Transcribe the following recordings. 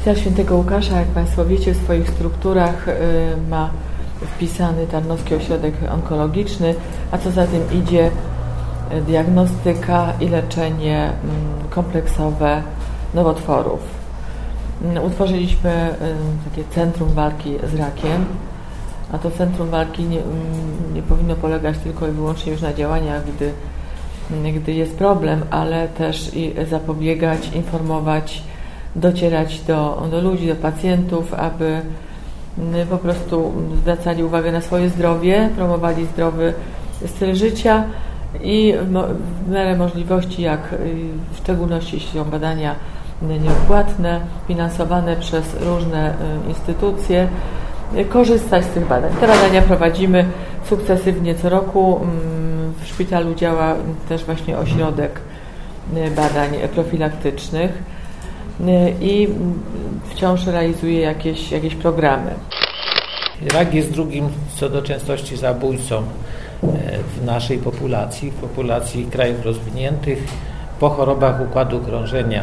Szpital Świętego Łukasza, jak Państwo wiecie, w swoich strukturach ma wpisany Tarnowski Ośrodek Onkologiczny, a co za tym idzie diagnostyka i leczenie kompleksowe nowotworów. Utworzyliśmy takie centrum walki z rakiem, a to centrum walki nie powinno polegać tylko i wyłącznie już na działaniach, gdy jest problem, ale też i zapobiegać, informować, docierać do ludzi, do pacjentów, aby po prostu zwracali uwagę na swoje zdrowie, promowali zdrowy styl życia i w miarę możliwości, jak w szczególności jeśli są badania nieodpłatne, finansowane przez różne instytucje, korzystać z tych badań. Te badania prowadzimy sukcesywnie co roku. W szpitalu działa też właśnie ośrodek badań profilaktycznych i wciąż realizuje jakieś programy. Rak jest drugim co do częstości zabójcą w naszej populacji, w populacji krajów rozwiniętych po chorobach układu krążenia.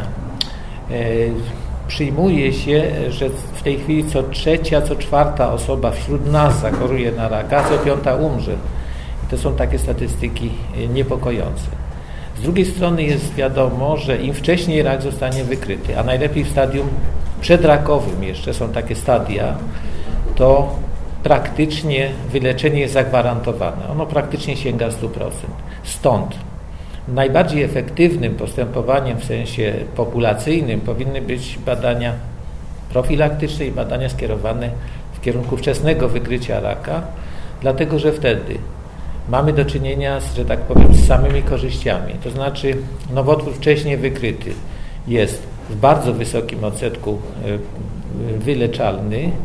Przyjmuje się, że w tej chwili co trzecia, co czwarta osoba wśród nas zachoruje na raka, co piąta umrze. I to są takie statystyki niepokojące. Z drugiej strony jest wiadomo, że im wcześniej rak zostanie wykryty, a najlepiej w stadium przedrakowym jeszcze są takie stadia, to praktycznie wyleczenie jest zagwarantowane. Ono praktycznie sięga 100%. Stąd najbardziej efektywnym postępowaniem w sensie populacyjnym powinny być badania profilaktyczne i badania skierowane w kierunku wczesnego wykrycia raka, dlatego że wtedy mamy do czynienia że tak powiem, z samymi korzyściami. To znaczy nowotwór wcześniej wykryty jest w bardzo wysokim odsetku wyleczalny.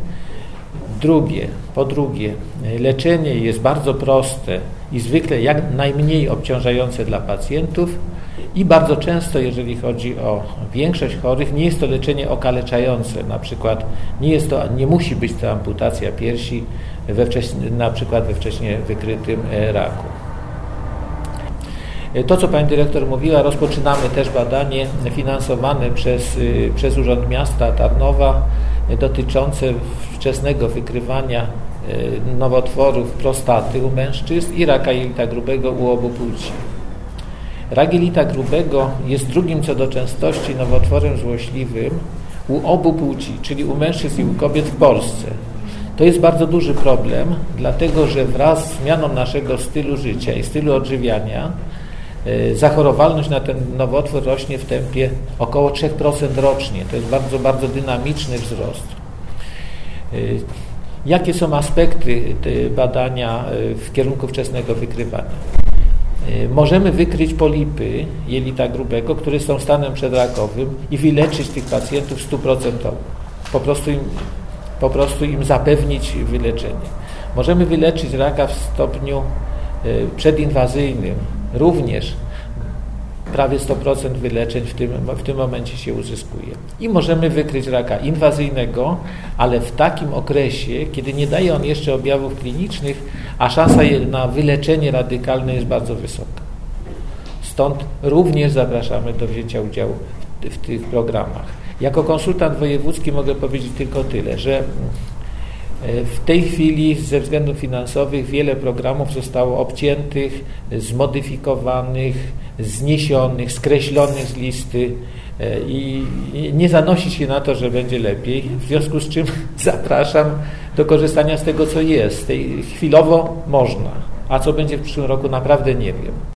Po drugie, leczenie jest bardzo proste i zwykle jak najmniej obciążające dla pacjentów i bardzo często, jeżeli chodzi o większość chorych, nie jest to leczenie okaleczające. Na przykład nie musi być to amputacja piersi na przykład we wcześnie wykrytym raku. To, co Pani Dyrektor mówiła, rozpoczynamy też badanie finansowane przez Urząd Miasta Tarnowa dotyczące wczesnego wykrywania nowotworów prostaty u mężczyzn i raka jelita grubego u obu płci. Rak jelita grubego jest drugim co do częstości nowotworem złośliwym u obu płci, czyli u mężczyzn i u kobiet w Polsce. To jest bardzo duży problem, dlatego że wraz z zmianą naszego stylu życia i stylu odżywiania zachorowalność na ten nowotwór rośnie w tempie około 3% rocznie. To jest bardzo, bardzo dynamiczny wzrost. Jakie są aspekty badania w kierunku wczesnego wykrywania? Możemy wykryć polipy jelita grubego, które są stanem przedrakowym i wyleczyć tych pacjentów 100%. Po prostu im zapewnić wyleczenie. Możemy wyleczyć raka w stopniu przedinwazyjnym. Również prawie 100% wyleczeń w tym momencie się uzyskuje. I możemy wykryć raka inwazyjnego, ale w takim okresie, kiedy nie daje on jeszcze objawów klinicznych, a szansa na wyleczenie radykalne jest bardzo wysoka. Stąd również zapraszamy do wzięcia udziału w tych programach. Jako konsultant wojewódzki mogę powiedzieć tylko tyle, że w tej chwili ze względów finansowych wiele programów zostało obciętych, zmodyfikowanych, zniesionych, skreślonych z listy i nie zanosi się na to, że będzie lepiej. W związku z czym zapraszam do korzystania z tego, co jest. Chwilowo można, a co będzie w przyszłym roku naprawdę nie wiem.